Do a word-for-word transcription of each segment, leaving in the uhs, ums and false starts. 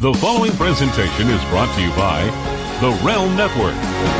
The following presentation is brought to you by The Realm Network.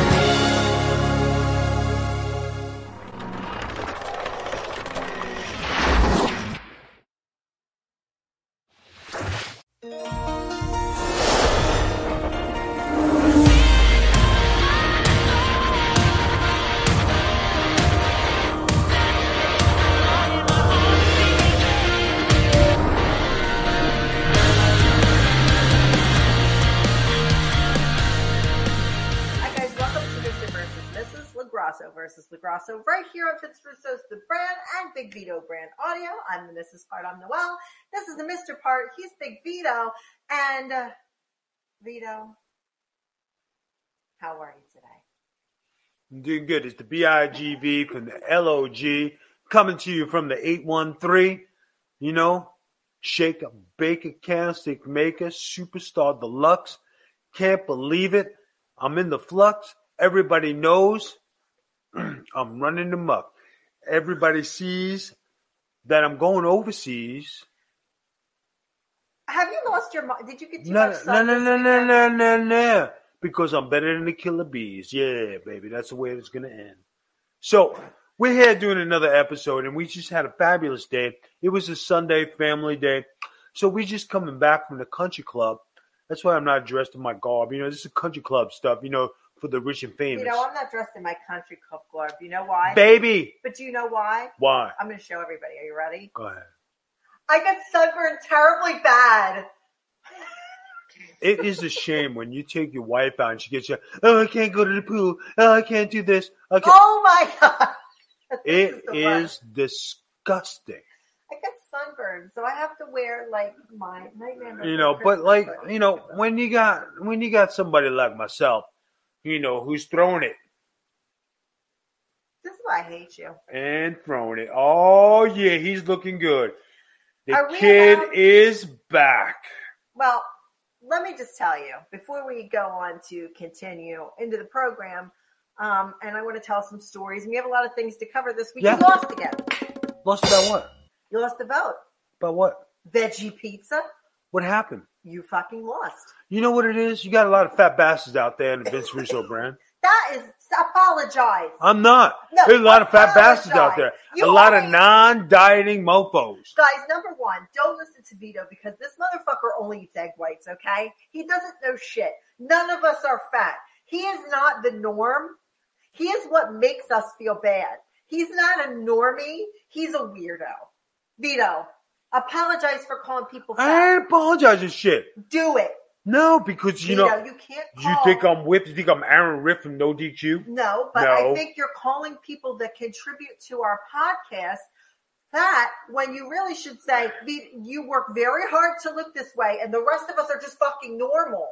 Versus LaGrasso, right here on Vince Russo's The Brand and Big Vito Brand Audio. I'm the Missus Part. I'm Noelle. This is the Mister Part. He's Big Vito. And, uh, Vito, how are you today? I'm doing good. It's the B I G V from the L O G coming to you from the eight one three. You know, Shaker, Baker, Candlestick Maker, Superstar Deluxe. Can't believe it. I'm in the flux. Everybody knows. I'm running amok. Everybody sees that I'm going overseas. Have you lost your mind? Did you get too no, much no, sun? No, no, no, no, no, no. Because I'm better than the killer bees. Yeah, baby. That's the way it's going to end. So, we're here doing another episode, and we just had a fabulous day. It was a Sunday family day. So, we just coming back from the country club. That's why I'm not dressed in my garb. You know, this is country club stuff, you know, for the rich and famous. You know, I'm not dressed in my country club garb. You know why? Baby! But do you know why? Why? I'm going to show everybody. Are you ready? Go ahead. I got sunburned terribly bad. It is a shame when you take your wife out and she gets you, oh, I can't go to the pool. Oh, I can't do this. I can't. Oh, my God. It is, is disgusting. I got sunburned, so I have to wear, like, my nightmare. You know, but, like, you know, when you got when you got somebody like myself, you know, who's throwing it. This is why I hate you. And throwing it. Oh, yeah, he's looking good. The kid allowed... is back. Well, let me just tell you, before we go on to continue into the program, um, and I want to tell some stories, and we have a lot of things to cover this week. Yeah. You lost again. Lost about what? You lost the vote. About what? Veggie pizza. What happened? You fucking lost. You know what it is? You got a lot of fat bastards out there in the Vince Russo brand. That is, apologize. I'm not. No, There's a lot apologize. of fat bastards out there. You a lot always, of non-dieting mofos. Guys, number one, don't listen to Vito because this motherfucker only eats egg whites, okay? He doesn't know shit. None of us are fat. He is not the norm. He is what makes us feel bad. He's not a normie. He's a weirdo. Vito, apologize for calling people fat. I ain't apologizing shit. Do it. No, because, you Vito, know, you can't call. You think I'm with, you think I'm Aaron Riff from No D Q? No, but no. I think you're calling people that contribute to our podcast fat when you really should say, you work very hard to look this way and the rest of us are just fucking normal.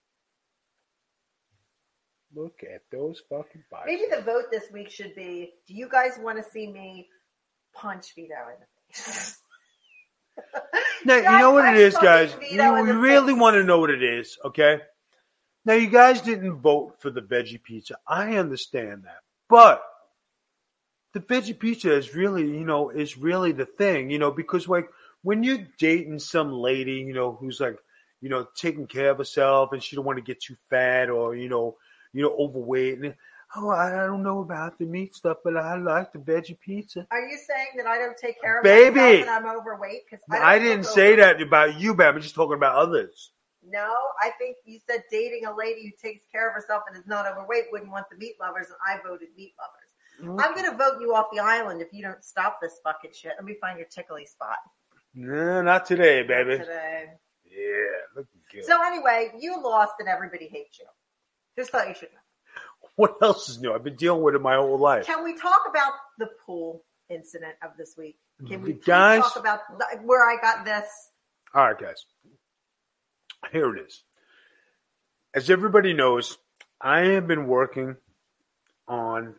Look at those fucking biceps. Maybe the vote this week should be, do you guys want to see me punch Vito in the face? Now, you know what it is, guys? You, you really want to know what it is, okay? Now, you guys didn't vote for the veggie pizza. I understand that. But the veggie pizza is really, you know, is really the thing, you know, because, like, when you're dating some lady, you know, who's, like, you know, taking care of herself and she don't want to get too fat or, you know, you know, overweight. And, oh, I don't know about the meat stuff, but I like the veggie pizza. Are you saying that I don't take care of Baby, myself and I'm overweight? Because I, I didn't say that about you, but I'm just talking about others. No, I think you said dating a lady who takes care of herself and is not overweight wouldn't want the meat lovers, and I voted meat lovers. Mm-hmm. I'm going to vote you off the island if you don't stop this fucking shit. Let me find your tickly spot. No, not today, baby. Not today. Yeah, looking good. So anyway, you lost and everybody hates you. Just thought you should know. What else is new? I've been dealing with it my whole life. Can we talk about the pool incident of this week? Can we guys, talk about the, where I got this? All right, guys. Here it is. As everybody knows, I have been working on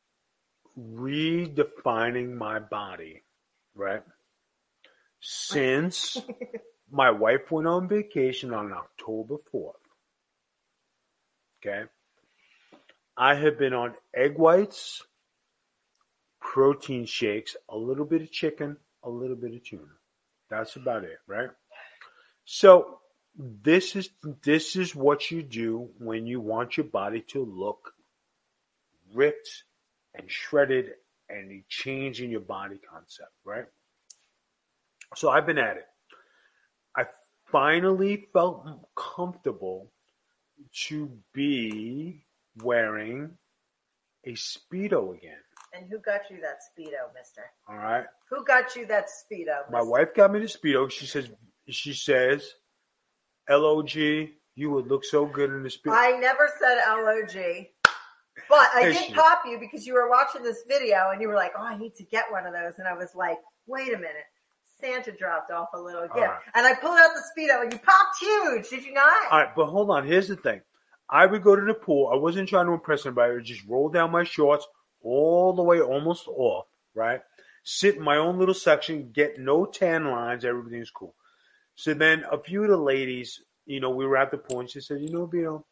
redefining my body, right? Since my wife went on vacation on October fourth. Okay. I have been on egg whites, protein shakes, a little bit of chicken, a little bit of tuna. That's about it, right? So this is this is what you do when you want your body to look ripped and shredded and you change in your body concept, right? So I've been at it. I finally felt comfortable to be wearing a Speedo again. And who got you that Speedo, mister? All right. Who got you that Speedo, mister? My wife got me the Speedo. She says, she says, L O G, you would look so good in the Speedo. I never said L O G. But I did she, pop you because you were watching this video and you were like, oh, I need to get one of those. And I was like, wait a minute. Santa dropped off a little gift. Right. And I pulled out the Speedo and you popped huge. Did you not? All right, but hold on. Here's the thing. I would go to the pool. I wasn't trying to impress anybody. I would just roll down my shorts all the way almost off, right? Sit in my own little section, get no tan lines. Everything's cool. So then a few of the ladies, you know, we were at the pool and she said, you know, Vito,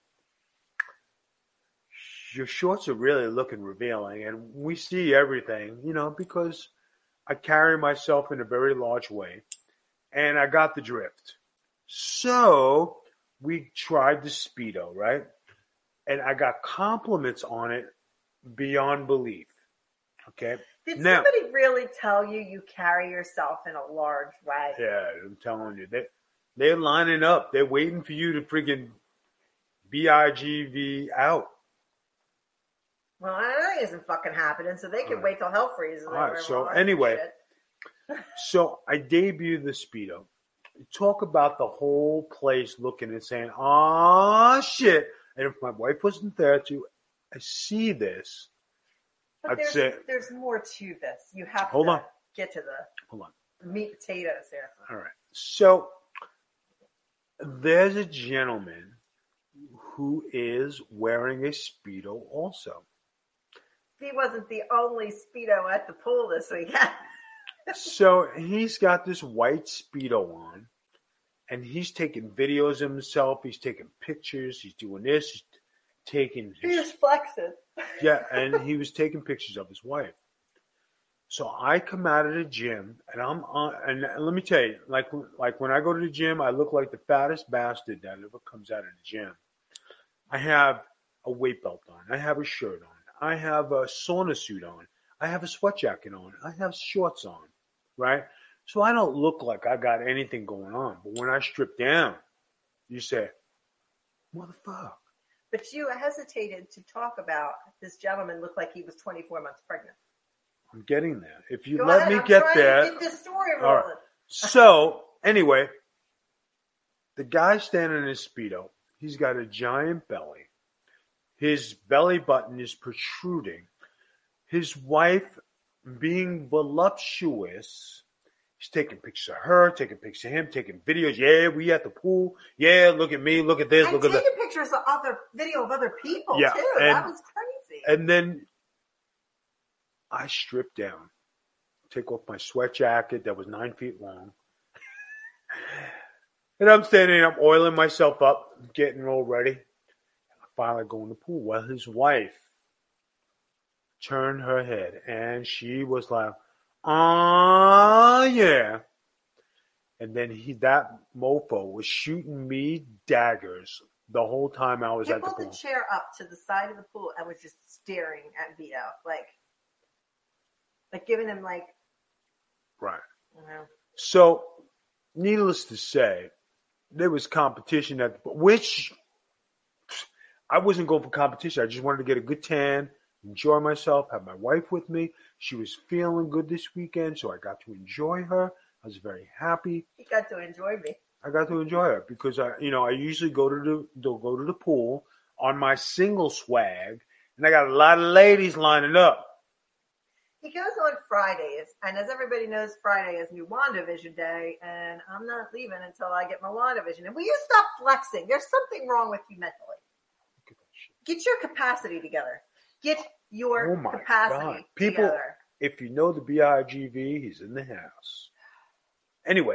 your shorts are really looking revealing, and we see everything, you know, because I carry myself in a very large way, and I got the drift. So we tried the Speedo, right? And I got compliments on it beyond belief. Okay. Did now, somebody really tell you you carry yourself in a large way? Yeah, I'm telling you, they they're lining up. They're waiting for you to freaking B I G V out. Well, that isn't fucking happening, so they can right. wait till hell freezes. All right, so anyway, so I debuted the Speedo. Talk about the whole place looking and saying, oh, shit. And if my wife wasn't there to see this, but I'd there's, say... There's more to this. You have hold to on. get to the hold on. meat potatoes here. All right. So there's a gentleman who is wearing a Speedo also. He wasn't the only Speedo at the pool this weekend. So he's got this white Speedo on, and he's taking videos of himself. He's taking pictures. He's doing this. He's taking. His, he's flexing. Yeah, and he was taking pictures of his wife. So I come out of the gym, and I'm on. And let me tell you, like like when I go to the gym, I look like the fattest bastard that ever comes out of the gym. I have a weight belt on. I have a shirt on. I have a sauna suit on. I have a sweat jacket on. I have shorts on, right? So I don't look like I got anything going on. But when I strip down, you say, motherfucker. But you hesitated to talk about this gentleman looked like he was twenty-four months pregnant. I'm getting there. If you Go let ahead, me I'm get trying there. To get this story rolling. All right. So anyway, the guy standing in his Speedo, he's got a giant belly. His belly button is protruding. His wife, being voluptuous, he's taking pictures of her, taking pictures of him, taking videos. Yeah, we at the pool. Yeah, look at me. Look at this. And look at that. taking pictures of other video of other people yeah, too. And, that was crazy. And then I strip down, take off my sweat jacket that was nine feet long, and I'm standing. I'm oiling myself up, getting all ready. Finally go in the pool. Well, his wife turned her head and she was like, oh, yeah. And then he, that mofo was shooting me daggers the whole time I was he at the pool. He pulled the chair up to the side of the pool and was just staring at Vito, like, like giving him like, right. You know. So, needless to say, there was competition at the pool, which I wasn't going for competition. I just wanted to get a good tan, enjoy myself, have my wife with me. She was feeling good this weekend, so I got to enjoy her. I was very happy. You got to enjoy me. I got to enjoy her because I, you know, I usually go to the, they'll go to the pool on my single swag, and I got a lot of ladies lining up. He goes on Fridays, and as everybody knows, Friday is new WandaVision Day, and I'm not leaving until I get my WandaVision. And will you stop flexing? There's something wrong with you mentally. Get your capacity together. Get your oh my capacity God. People, together. If you know the B I G V, he's in the house. Anyway,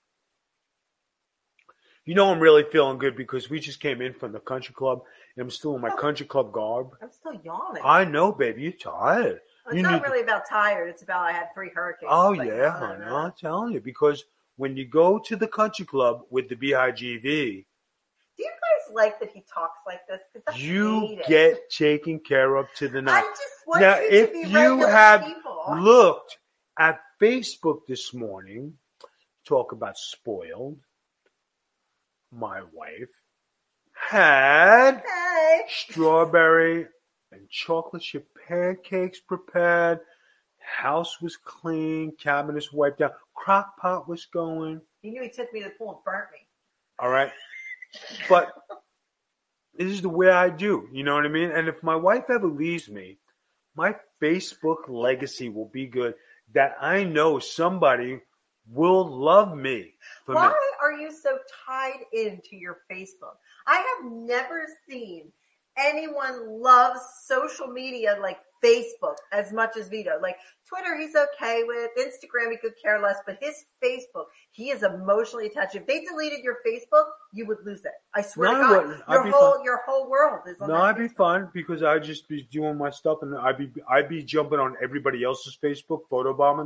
you know I'm really feeling good because we just came in from the country club, and I'm still in my country club garb. I'm still yawning. I know, baby. You're tired. It's you not need really to... about tired. It's about I had three hurricanes. Oh, like, yeah, honey. I'm telling you because when you go to the country club with the B I G V, do you guys like that he talks like this? Because you get taken care of to the night. I just want now, you if to be you have people. looked at Facebook this morning, talk about spoiled, my wife had hey. strawberry and chocolate chip pancakes prepared. House was clean, cabinets wiped out, crock pot was going. He knew he took me to the pool and burnt me. All right. But this is the way I do. You know what I mean? And if my wife ever leaves me, my Facebook legacy will be good. That I know somebody will love me. For Why me. are you so tied into your Facebook? I have never seen anyone love social media like Facebook as much as Vito. Like Twitter, he's okay with. Instagram, he could care less. But his Facebook, he is emotionally attached. If they deleted your Facebook, you would lose it. I swear no, to God, your whole fun. your whole world is on. No, that I'd Facebook. be fun because I'd just be doing my stuff and I'd be I'd be jumping on everybody else's Facebook, photobombing.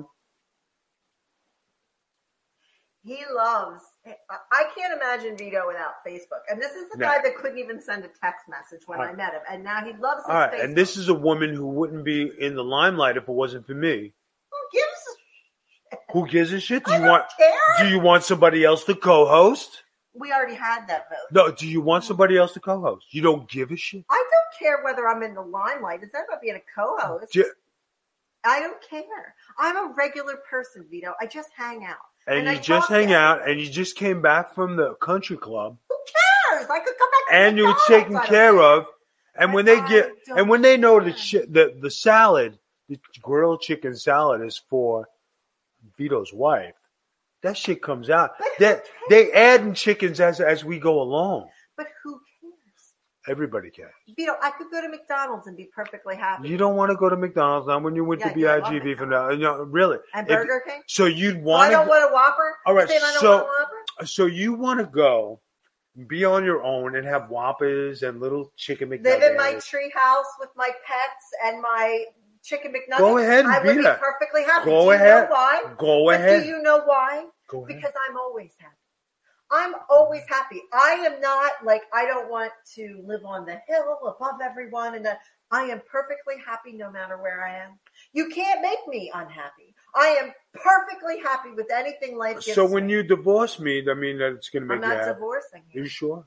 He loves. I can't imagine Vito without Facebook. And this is the no. guy that couldn't even send a text message when I, I met him. And now he loves his all right, Facebook. And this is a woman who wouldn't be in the limelight if it wasn't for me. Who gives a shit? Who gives a shit? Do I you don't want care. Do you want somebody else to co-host? We already had that vote. No, do you want somebody else to co-host? You don't give a shit? I don't care whether I'm in the limelight. It's not about being a co-host. Do you, I don't care. I'm a regular person, Vito. I just hang out. And, and you just hang out, and you just came back from the country club. Who cares? I could come back. To and you're taken care of. And when they get, and when they know the the the salad, the grilled chicken salad is for Vito's wife, that shit comes out. That they adding chickens as as we go along. But who cares? Everybody cares. Vito, I could go to McDonald's and be perfectly happy. You don't want to go to McDonald's now when you went yeah, to B I G V for now. You know, really. And Burger if, King? So you'd So want I don't want a Whopper? All right, I don't so, want a Whopper? so you want to go be on your own and have Whoppers and little chicken McNuggets. Live in my tree house with my pets and my chicken McNuggets. Go ahead and I be would be that. perfectly happy. Go do you ahead. know why? Go but ahead. Do you know why? Go ahead. Because I'm always happy. I'm always happy. I am not like, I don't want to live on the hill above everyone. And that I am perfectly happy no matter where I am. You can't make me unhappy. I am perfectly happy with anything life gives So when me. you divorce me, I mean, that's going to make I'm you not happy. divorcing you. Are you sure?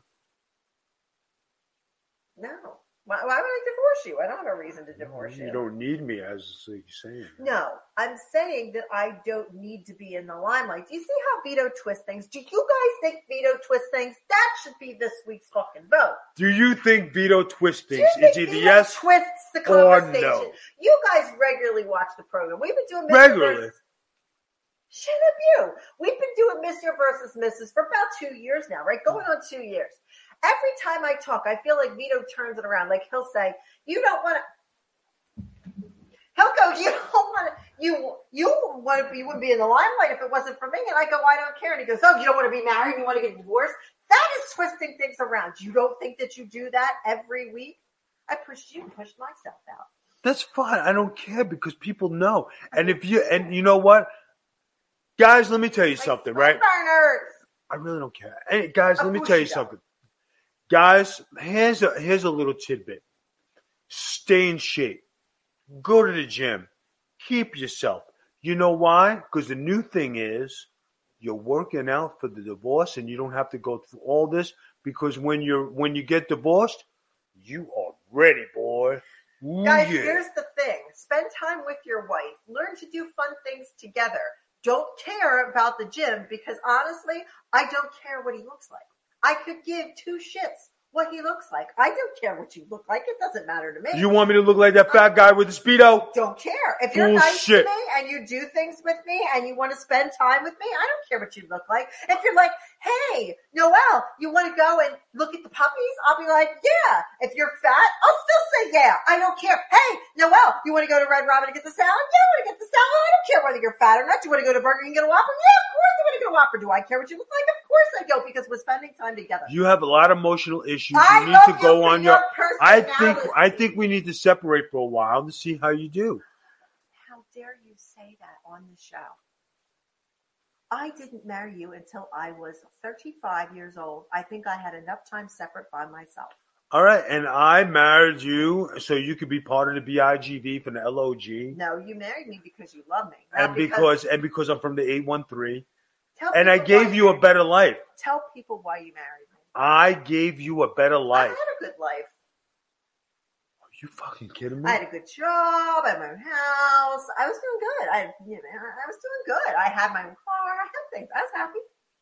No. Why, why would I divorce you? I don't have a reason to divorce you. You don't need me, as you're saying. No, I'm saying that I don't need to be in the limelight. Do you see how Vito twists things? Do you guys think Vito twists things? That should be this week's fucking vote. Do you think Vito twists things? Do you think It's either Vito yes twists the or conversation? no. You guys regularly watch the program. We've been doing Mister Regularly. Versus... Shut up, you. We've been doing Mister versus Missus for about two years now, right? Going on two years. Every time I talk, I feel like Vito turns it around. Like he'll say, "You don't want to." He'll go, "You don't want to. You you want to. You wouldn't be in the limelight if it wasn't for me." And I go, "I don't care." And he goes, "Oh, you don't want to be married? You want to get divorced?" That is twisting things around. You don't think that you do that every week? I pushed you, pushed myself out. That's fine. I don't care because people know. And if you and you know what, guys, let me tell you Like something, right? Burners. I really don't care. Hey, guys, Of let me course tell you you don't. something. Guys, here's a here's a little tidbit. Stay in shape. Go to the gym. Keep yourself. You know why? Because the new thing is you're working out for the divorce and you don't have to go through all this because when you're when you get divorced, you are ready, boy. Ooh, Guys, yeah. here's the thing. Spend time with your wife. Learn to do fun things together. Don't care about the gym because honestly, I don't care what he looks like. I could give two shits what he looks like. I don't care what you look like. It doesn't matter to me. You want me to look like that fat guy with the Speedo? Don't care. If you're nice Bullshit. to me and you do things with me and you want to spend time with me, I don't care what you look like. If you're like, hey, Noelle, you want to go and look at the puppies? I'll be like, yeah. If you're fat, I'll still say yeah. I don't care. Hey, Noelle, you want to go to Red Robin and get the salad? Yeah, I want to get the salad. I don't care whether you're fat or not. Do you want to go to Burger King and get a Whopper? Yeah, of course I want to get a Whopper. Do I care what you look like? Of course I don't because we're spending time together. You have a lot of emotional issues. I You need love to go you for on your. your I think personality. I think we need to separate for a while to see how you do. How dare you say that on the show? I didn't marry you until I was thirty-five years old. I think I had enough time separate by myself. All right, and I married you so you could be part of the B I G V from the L O G. No, you married me because you love me. And because, because and because I'm from the eight one three. And I gave you a better life. Tell people why you married me. I gave you a better life. I had a good life. Are you fucking kidding me? I had a good job. I had my own house. I was doing good. I, you know, I was doing good. I had my own car. I had things. I was happy.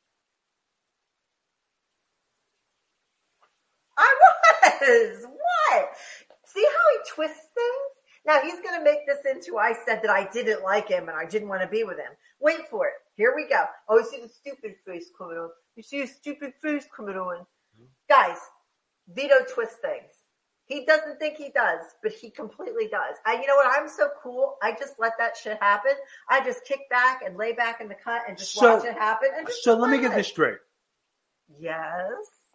I was. What? See how he twists things? Now he's going to make this into I said that I didn't like him and I didn't want to be with him. Wait for it. Here we go. Oh, you see the stupid face coming on. You see a stupid face coming on. Mm-hmm. Guys, Vito twists things. He doesn't think he does, but he completely does. And you know what? I'm so cool. I just let that shit happen. I just kick back and lay back in the cut and just so, watch it happen. And just so let me get this straight. Yes.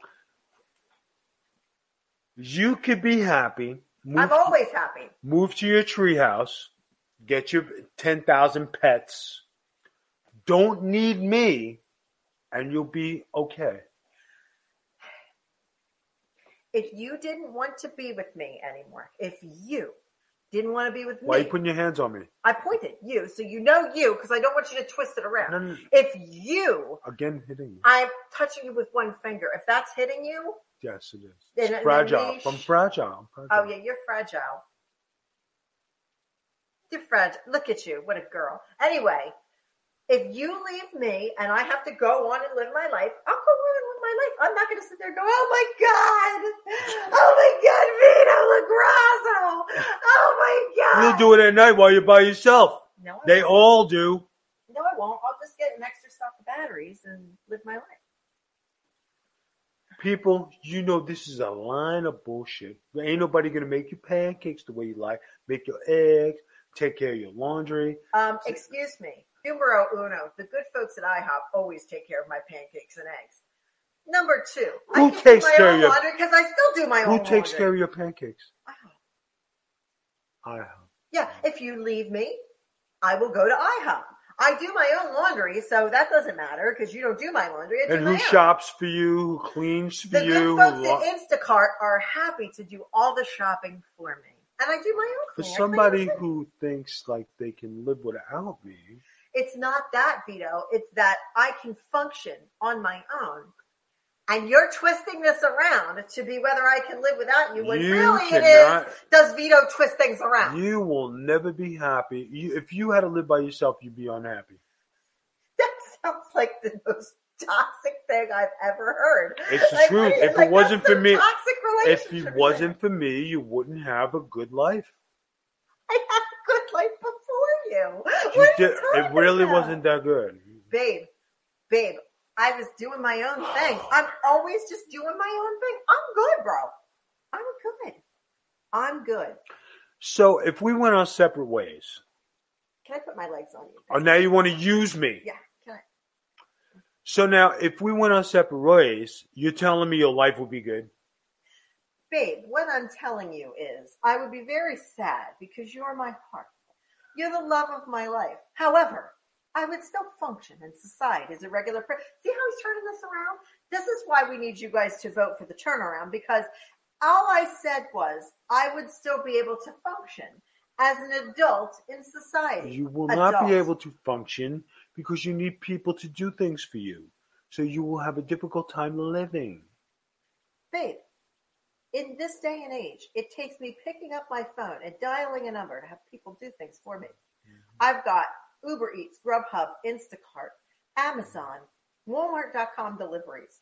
You could be happy. I'm to, always happy. Move to your treehouse. Get your ten thousand pets. Don't need me. And you'll be okay. If you didn't want to be with me anymore, if you didn't want to be with me. Why are you putting your hands on me? I pointed you, so you know you, because I don't want you to twist it around. No, no, no. If you. Again, hitting you. I'm touching you with one finger. If that's hitting you. Yes, it is. It's then, fragile. Then we, I'm fragile. I'm fragile. Oh, yeah, you're fragile. You're fragile. Look at you. What a girl. Anyway, if you leave me and I have to go on and live my life, I'll go on and live my life. I'm not going to sit there and go, oh, my God. Oh, my God, Vito LaGrasso. Oh, my God. You'll do it at night while you're by yourself. No, I They won't. all do. No, I won't. I'll just get an extra stock of batteries and live my life. People, you know this is a line of bullshit. There ain't nobody going to make you pancakes the way you like, make your eggs, take care of your laundry. Um, excuse me. Numero uno, the good folks at IHOP always take care of my pancakes and eggs. Number two, who I takes do my care own of your laundry because I still do my who own takes laundry. care of your pancakes? IHOP. IHOP. Yeah, if you leave me, I will go to IHOP. I do my own laundry, so that doesn't matter because you don't do my laundry. I do and who my shops for you? Who cleans for the you? The good folks lo- at Instacart are happy to do all the shopping for me, and I do my own for cleaning. somebody who thinks like they can live without me. It's not that, Vito. It's that I can function on my own. And you're twisting this around to be whether I can live without you, when you really cannot, it is, does Vito twist things around? You will never be happy. You, if you had to live by yourself, you'd be unhappy. That sounds like the most toxic thing I've ever heard. It's the like, truth. If like, it wasn't for me, if it wasn't for me, you wouldn't have a good life. I had a good life before you. you What did, are you it really about? wasn't that good. Babe, babe. I was doing my own thing. I'm always just doing my own thing. I'm good, bro. I'm good. I'm good. So if we went our separate ways. Can I put my legs on you? Oh, now you want to use me. Yeah, can I? So now if we went our separate ways, you're telling me your life would be good? Babe, what I'm telling you is I would be very sad because you're my heart. You're the love of my life. However, I would still function in society as a regular person. See how he's turning this around? This is why we need you guys to vote for the turnaround, because all I said was I would still be able to function as an adult in society. You will adult. not be able to function because you need people to do things for you. So you will have a difficult time living. Babe, in this day and age, it takes me picking up my phone and dialing a number to have people do things for me. Mm-hmm. I've got Uber Eats, Grubhub, Instacart, Amazon, Walmart dot com deliveries.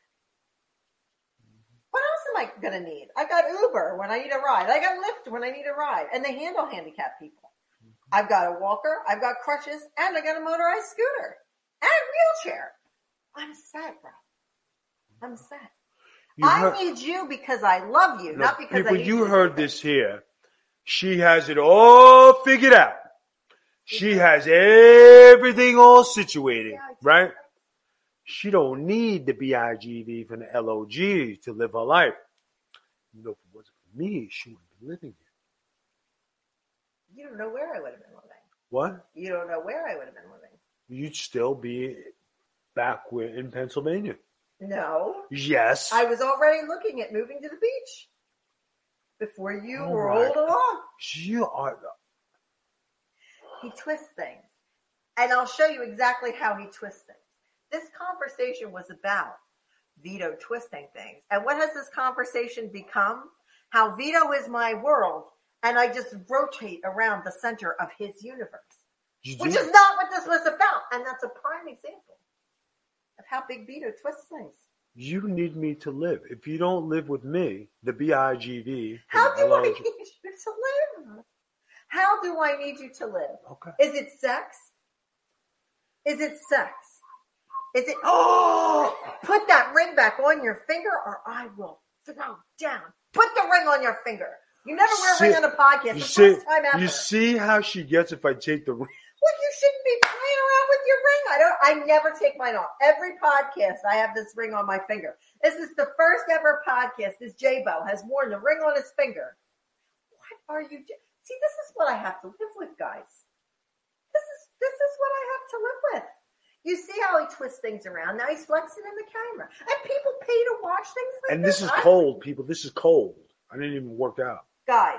What else am I going to need? I got Uber when I need a ride. I got Lyft when I need a ride. And they handle handicapped people. I've got a walker, I've got crutches, and I got a motorized scooter. And a wheelchair. I'm set, bro. I'm set. You I heard, need you because I love you, no, not because people, I need you. You heard this here. She has it all figured out. She has everything all situated, yeah, right? She don't need the B I G V from the L O G to live her life. You know, if it wasn't for me, she wouldn't be living here. You don't know where I would have been living. What? You don't know where I would have been living. you'd still be back in Pennsylvania. No. Yes. I was already looking at moving to the beach before you oh rolled along. You are. He twists things. And I'll show you exactly how he twists things. This conversation was about Vito twisting things. And what has this conversation become? How Vito is my world, and I just rotate around the center of his universe. Which is not what this was about. And that's a prime example of how Big Vito twists things. You need me to live. If you don't live with me, the B I G V. How do I need you to live? How do I need you to live? Okay. Is it sex? Is it sex? Is it, oh, put that ring back on your finger or I will throw down. Put the ring on your finger. You never wear see, a ring on a podcast. You, the see, first time ever. You see how she gets if I take the ring? Well, you shouldn't be playing around with your ring. I don't. I never take mine off. Every podcast, I have this ring on my finger. This is the first ever podcast. This J-Bo has worn the ring on his finger. What are you doing? See, this is what I have to live with, guys. This is this is what I have to live with. You see how he twists things around. Now he's flexing in the camera. And people pay to watch things like and this. And this is I, cold, people. This is cold. I didn't even work out. Guys,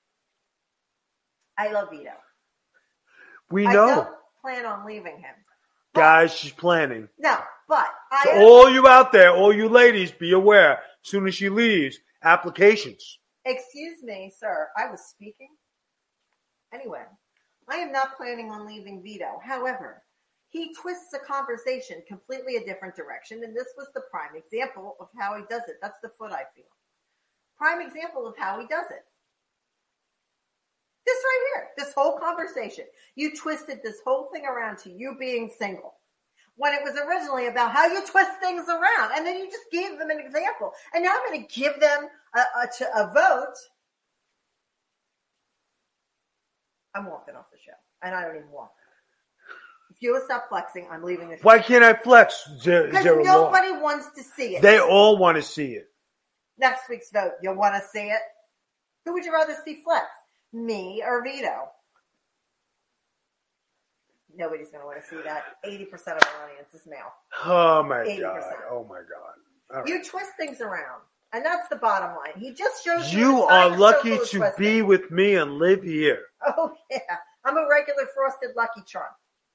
I love Vito. We I know. don't plan on leaving him. But, guys, she's planning. No, but I... So all you out there, all you ladies, be aware. As soon as she leaves, applications. Excuse me, sir. I was speaking. Anyway, I am not planning on leaving Vito. However, he twists the conversation completely a different direction, and this was the prime example of how he does it. That's the foot I feel. Prime example of how he does it. This right here, this whole conversation. You twisted this whole thing around to you being single, when it was originally about how you twist things around, and then you just gave them an example. And now I'm going to give them a, a, to a vote. I'm walking off the show, and I don't even walk. If you will stop flexing, I'm leaving the show. Why can't I flex? Because nobody walk. wants to see it. They all want to see it. Next week's vote, you'll want to see it? Who would you rather see flex? Me or Vito? Nobody's going to want to see that. eighty percent of our audience is male. Oh, my eighty percent. God. Oh, my God. Right. You twist things around. And that's the bottom line. He just shows you. You are lucky to be with me and live here. Oh, yeah. I'm a regular frosted Lucky Charm.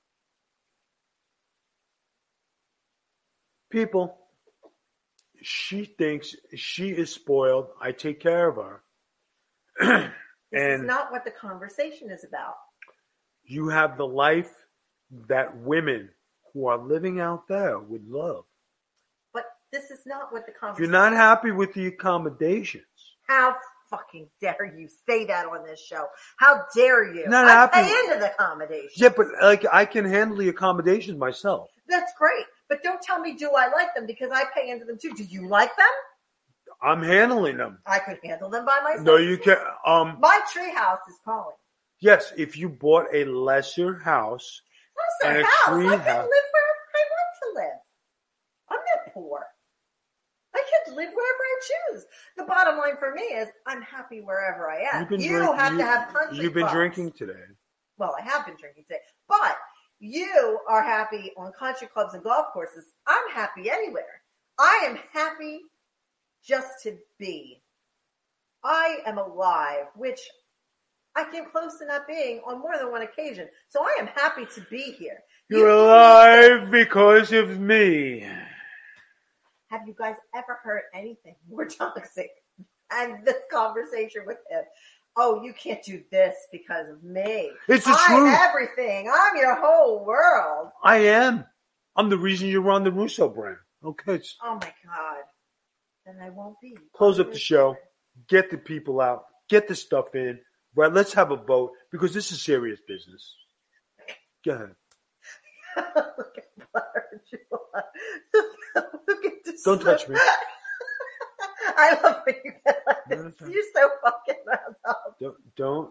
People, she thinks she is spoiled. I take care of her. This and is not what the conversation is about. You have the life that women who are living out there would love. But this is not what the conversation If you're not happy with the accommodations. How fucking dare you say that on this show? How dare you? Not I happy. pay into the accommodations. Yeah, but like I can handle the accommodations myself. That's great. But don't tell me, do I like them? Because I pay into them too. Do you like them? I'm handling them. I could handle them by myself. No, you can't. Um, My tree house is calling. Yes, if you bought a lesser house. Lesser and a house? tree I can house. live wherever I want to live. I'm not poor. I can live wherever I choose. The bottom line for me is I'm happy wherever I am. You drink, have you, to have country You've been clubs. drinking today. Well, I have been drinking today. But you are happy on country clubs and golf courses. I'm happy anywhere. I am happy just to be. I am alive, which I came close to not being on more than one occasion. So I am happy to be here. You're you alive because of me. Have you guys ever heard anything more toxic? And this conversation with him. Oh, you can't do this because of me. It's the I'm truth. everything. I'm your whole world. I am. I'm the reason you're on the Russo brand. Okay. Oh my God. Then I won't be. Close up the show. Get the people out. Get the stuff in. Right, let's have a vote because this is serious business. Go ahead. Look at Blair. Look at this. Don't touch me. I love when you get like this. You're so fucking messed up. Don't. don't.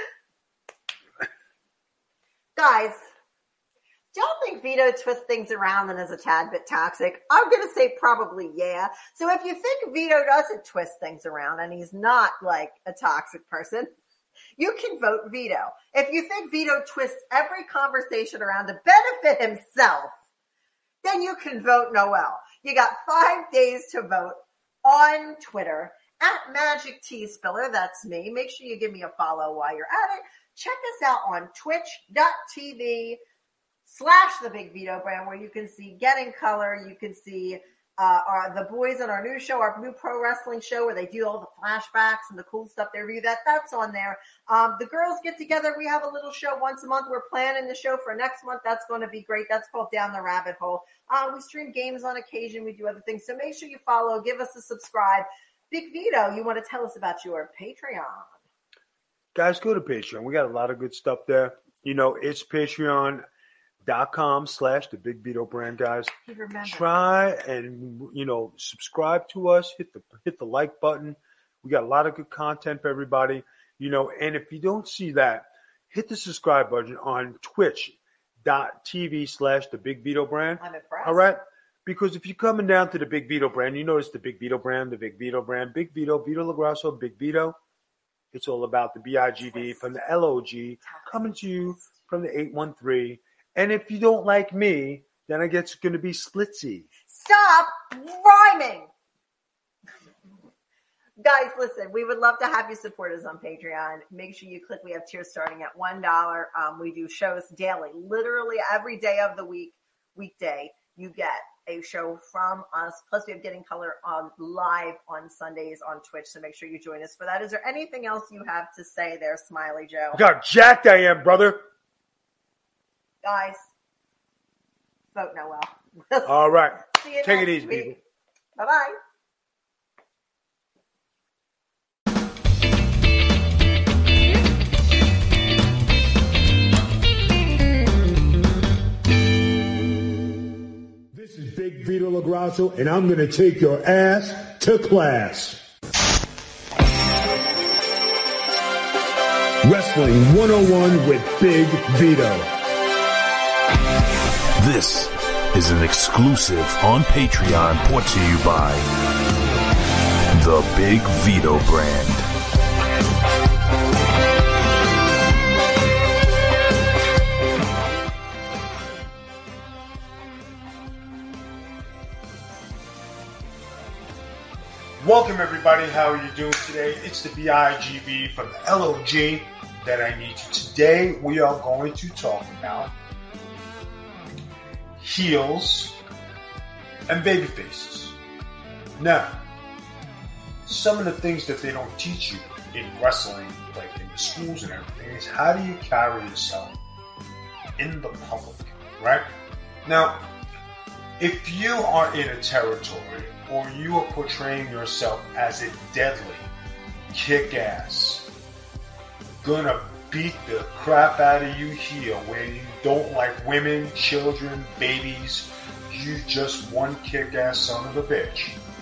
Guys, do y'all think Vito twists things around and is a tad bit toxic? I'm going to say probably yeah. So if you think Vito doesn't twist things around and he's not like a toxic person, You can vote Vito. If you think Vito twists every conversation around to benefit himself, then you can vote Noel. You got five days to vote on Twitter at Magic T Spiller. That's me. Make sure you give me a follow while you're at it. Check us out on twitch.tv slash the Big Vito Brand, where you can see Get in Color. You can see uh, our the boys on our new show, our new pro wrestling show, where they do all the flashbacks and the cool stuff they review. That that's on there. Um, the girls get together. We have a little show once a month. We're planning the show for next month. That's going to be great. That's called Down the Rabbit Hole. Uh, we stream games on occasion. We do other things. So make sure you follow. Give us a subscribe. Big Vito, you want to tell us about your Patreon? Guys, go to Patreon. We got a lot of good stuff there. You know, it's Patreon. Dot com slash the Big Vito Brand, guys. Try and, you know, subscribe to us. Hit the hit the like button. We got a lot of good content for everybody. You know, and if you don't see that, hit the subscribe button on twitch.tv slash the Big Vito Brand. I'm impressed. All right? Because if you're coming down to the Big Vito Brand, you notice the Big Vito Brand, the Big Vito Brand, Big Vito, Vito LaGrasso, Big Vito. It's all about the B I G V from the L O G coming to you from the eight one three. And if you don't like me, then I guess it's going to be Splitsy. Stop rhyming. Guys, listen, we would love to have you support us on Patreon. Make sure you click. We have tiers starting at one dollar. Um, we do shows daily, literally every day of the week, weekday. You get a show from us. Plus, we have Getting Color on live on Sundays on Twitch. So make sure you join us for that. Is there anything else you have to say there, Smiley Joe? Look how jacked I am, brother. Guys, vote Noel. All right. See you Take next it easy, week. people. Bye-bye. This is Big Vito LaGrasso, and I'm going to take your ass to class. Wrestling one oh one with Big Vito. This is an exclusive on Patreon brought to you by the Big Vito Brand. Welcome, everybody. How are you doing today? It's the B I G V from the L O G that I need to. Today, we are going to talk about heels and baby faces. Now, some of the things that they don't teach you in wrestling, like in the schools and everything, is how do you carry yourself in the public, right? Now, if you are in a territory or you are portraying yourself as a deadly, kick-ass, gonna beat the crap out of you heel, where you don't like women, children, babies, you just one kick-ass son of a bitch.